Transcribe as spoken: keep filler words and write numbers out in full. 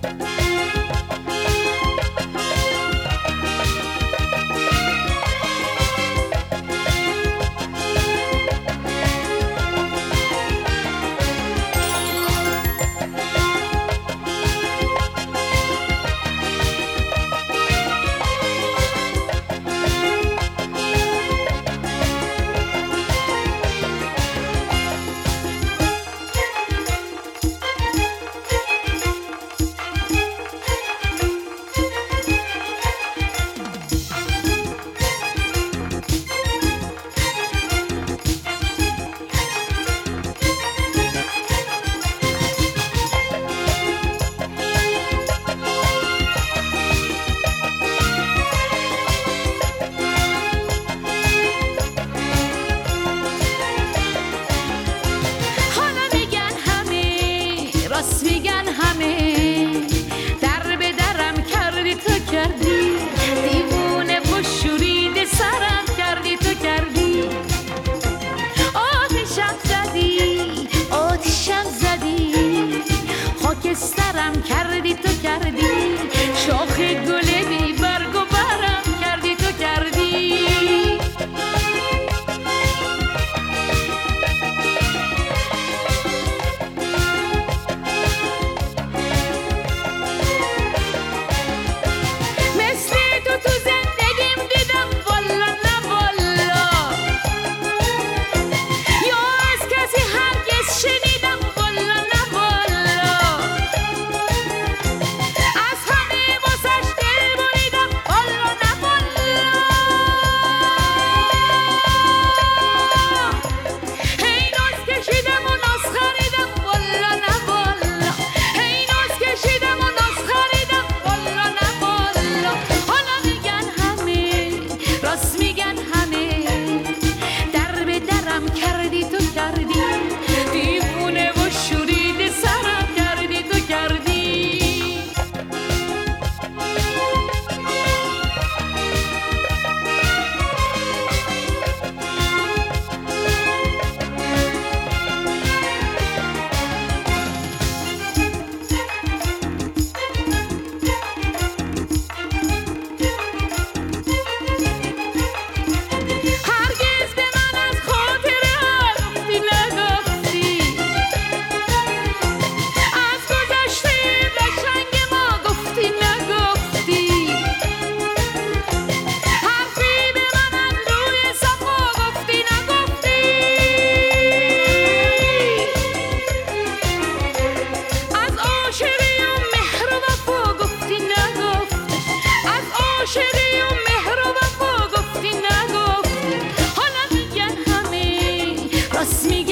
راست میگن همه، در به درم کردی تو کردی، دیوونه و شورید سرم کردی تو کردی، آتشم زدی آتشم زدی، خاکسترم کردی تو کردی، شاخ گل بی برگ و برم کردی تو کردی. کردی تو کردی، دیوونه و شورید سرم کردی تو کردی. راست میگن